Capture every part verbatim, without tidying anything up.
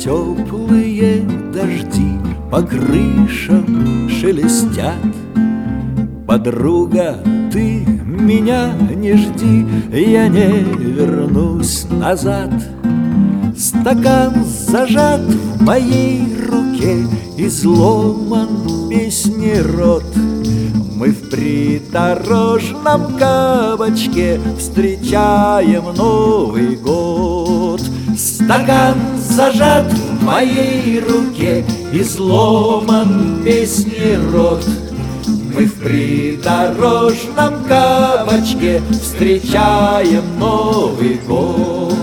Теплые дожди по крышам шелестят. Подруга, ты меня не жди, я не вернусь назад. Стакан зажат в моей руке, изломан песни рот. Мы в придорожном кабачке встречаем Новый год. Стакан зажат в моей руке, изломан песни рот. Мы в придорожном кабачке встречаем Новый год.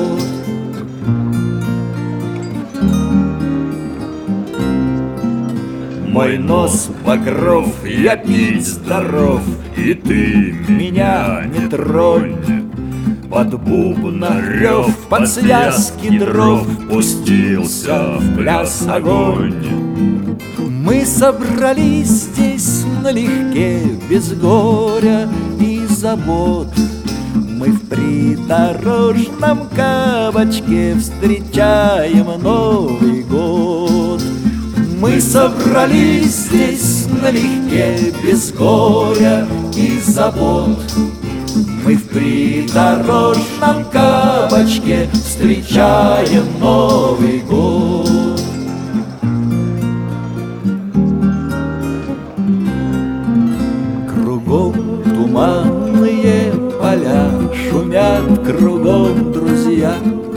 Мой нос багров, я пить здоров, и ты меня не тронь. Под бубна рев, под связки дров пустился в пляс огонь. Мы собрались здесь налегке, без горя и забот. Мы в придорожном кабачке встречаем Новый год. Мы собрались здесь налегке, без горя и забот. Мы в придорожном кабачке встречаем Новый год. Кругом туманные поля, шумят кругом друзья.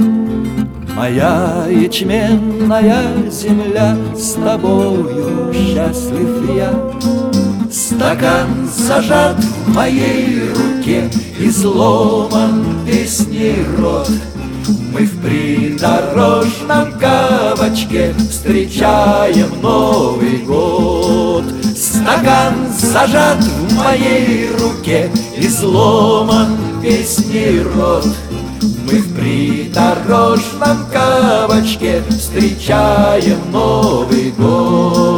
Моя ячменная земля, с тобою счастлив я. Стакан зажат в моей руке, изломан песней рот. Мы в придорожном кабачке встречаем Новый год. Стакан зажат в моей руке, изломан песней рот. Мы в придорожном кабачке встречаем Новый год.